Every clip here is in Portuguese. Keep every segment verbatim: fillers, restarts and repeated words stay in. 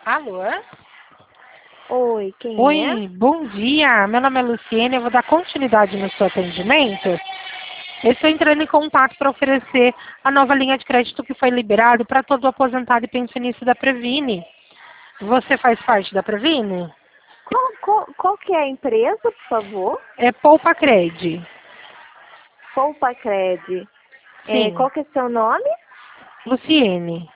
Alô? Oi, quem é? Oi, bom dia. Meu nome é Luciene, eu vou dar continuidade no seu atendimento. Eu estou entrando em contato para oferecer a nova linha de crédito que foi liberado para todo aposentado e pensionista da Previne. Você faz parte da Previne? Qual, qual, qual que é a empresa, por favor? É Poupa Cred. Poupa Cred. É, Sim. qual que é seu nome? Luciene.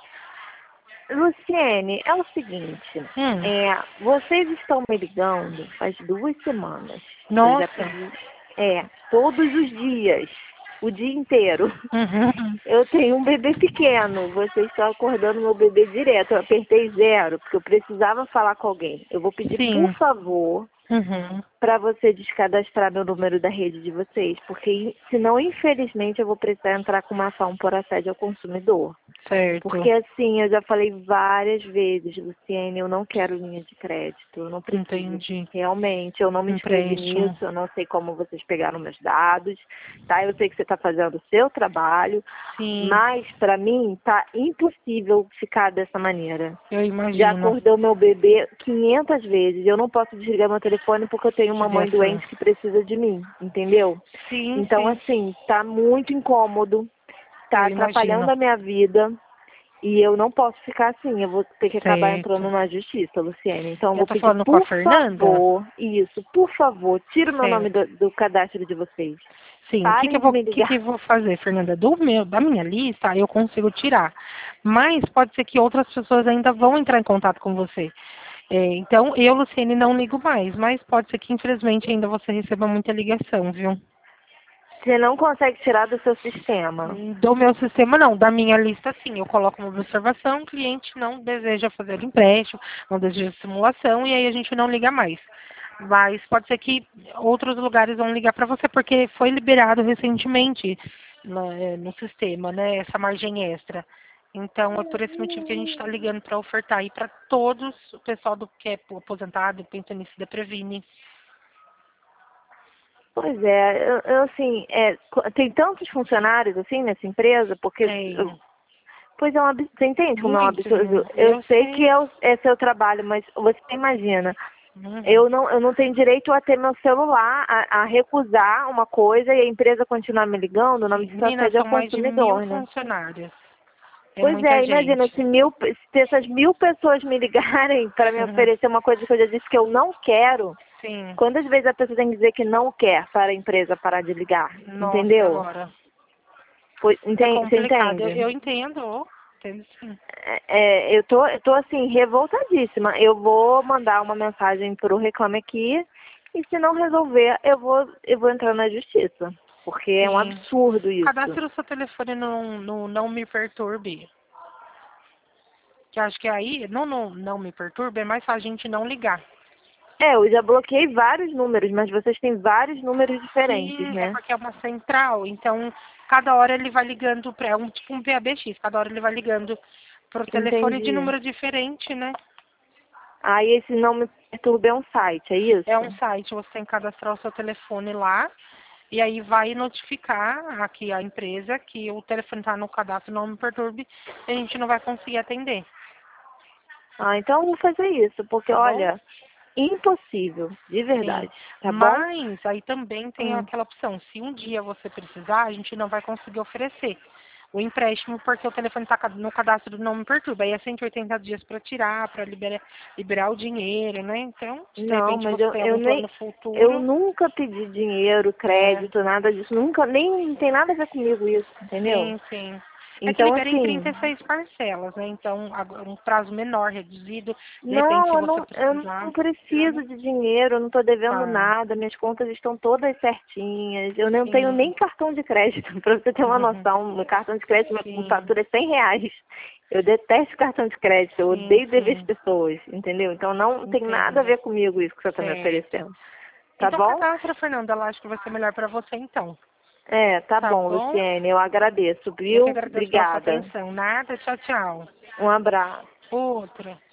Luciene, é o seguinte, Hum. é, vocês estão me ligando faz duas semanas. Eu já Nossa. pedi, é, todos os dias, o dia inteiro. Uhum. Eu tenho um bebê pequeno, vocês estão acordando meu bebê direto. Eu apertei zero, porque eu precisava falar com alguém. Eu vou pedir, por Sim. favor, Uhum. para você descadastrar meu número da rede de vocês, porque senão, infelizmente, eu vou precisar entrar com uma ação por assédio ao consumidor. Certo. Porque assim, eu já falei várias vezes, Luciene, eu não quero linha de crédito, eu não preciso. Entendi. Realmente, eu não me inscrevi Empréstimo. nisso, eu não sei como vocês pegaram meus dados, tá? Eu sei que você está fazendo o seu trabalho, Sim, mas para mim tá impossível ficar dessa maneira. eu Já imagino. acordou meu bebê quinhentas vezes, eu não posso desligar meu telefone porque eu tenho uma mãe Judiação. doente que precisa de mim, entendeu? Sim, Então, sim. assim, tá muito incômodo, Eu tá imagino. atrapalhando a minha vida. E eu não posso ficar assim, eu vou ter que acabar Certo. entrando na justiça, Luciene. Então eu Eu vou tô pedir, falando com a por Fernanda? favor, isso, por favor, tira o meu nome Certo. do, do cadastro de vocês. Sim, o que que Parem eu de vou, me que que ligar. eu vou fazer, Fernanda? Do meu, da minha lista, eu consigo tirar. Mas pode ser que outras pessoas ainda vão entrar em contato com você. É, então, eu, Luciene, não ligo mais, mas pode ser que, infelizmente, ainda você receba muita ligação, viu? Você não consegue tirar do seu sistema. Do meu sistema, não. Da minha lista, sim. Eu coloco uma observação, o cliente não deseja fazer empréstimo, não deseja simulação, e aí a gente não liga mais. Mas pode ser que outros lugares vão ligar para você, porque foi liberado recentemente no, eh, no sistema, né, essa margem extra. Então, é por esse motivo que a gente está ligando para ofertar aí para todos, o pessoal do que é aposentado, pensionista da Previne. Pois é, eu, eu, assim, é, co- tem tantos funcionários assim nessa empresa, porque eu- Tem pois é um absurdo. Você entende como é um muitos, absurdo? Eu eu sei que sei. é, o, é seu trabalho, mas você imagina. Uhum. Eu não, eu não tenho direito a ter meu celular, a, a recusar uma coisa e a empresa continuar me ligando, o nome disso é Menina, assédio ao são mais de mil consumidor, né? funcionários. É Pois muita é, imagina, gente. se, mil, se essas mil pessoas me ligarem para me oferecer uma coisa que eu já disse que eu não quero, Sim. quantas vezes a pessoa tem que dizer que não quer para a empresa parar de ligar? Nossa, Entendeu? agora. Pois, É entende, você complicado. Eu, entende? eu entendo. Entendo sim. É, é, eu tô, eu tô assim, revoltadíssima. Eu vou mandar uma mensagem pro Reclame Aqui e se não resolver, eu vou, eu vou entrar na justiça. Porque é um Sim. absurdo isso. Cadastre o seu telefone no, no Não Me Perturbe. Que acho que aí, não, não, não me perturbe, é mais fácil a gente não ligar. É, eu já bloqueei vários números, mas vocês têm vários números diferentes, Sim, é né? porque é uma central. Então, cada hora ele vai ligando para é um tipo um P A B X. Cada hora ele vai ligando pro telefone de Entendi. número diferente, né? Aí esse não me perturba é um site, é É um isso? site, você tem que cadastrar o seu telefone lá e aí vai notificar aqui a empresa que o telefone está no cadastro Não Me Perturbe e a gente não vai conseguir atender, Ah, então eu vou fazer isso, porque tá bom? olha, impossível, de Sim. verdade, tá bom? Mas aí também tem Hum. aquela opção, se um dia você precisar, a gente não vai conseguir oferecer o empréstimo porque o telefone está no cadastro do Não Me Perturba. Aí é cento e oitenta dias para tirar, para liberar, liberar o dinheiro, né? Então, se de Não, repente mas você eu, tem eu algum plano nem. no Eu futuro, nunca pedi dinheiro, é, crédito, nada disso. Nunca, nem não tem nada a ver comigo isso, entendeu? sim, sim. É que Então, libera em assim, trinta e seis parcelas, né? Então, agora, um prazo menor, reduzido. De repente, não, se eu você não, eu precisar. não preciso Não? de dinheiro, eu não estou devendo Tá. nada, minhas contas estão todas certinhas. Eu não tenho Sim. nem cartão de crédito, para você ter uma noção. Meu cartão de crédito, minha Sim. fatura é cem reais. Eu detesto cartão de crédito, eu Sim, odeio dever as sim. pessoas, entendeu? Então não tem nada a Entendo. ver comigo isso que você está me Certo. oferecendo. Tá Então, bom? cadastra, Fernanda. Eu acho que vai ser melhor para você, então. É, tá Tá bom, bom? Luciene, eu agradeço, Eu que viu? agradeço pela sua Obrigada. atenção. Nada. Tchau, tchau. Um abraço. Outra.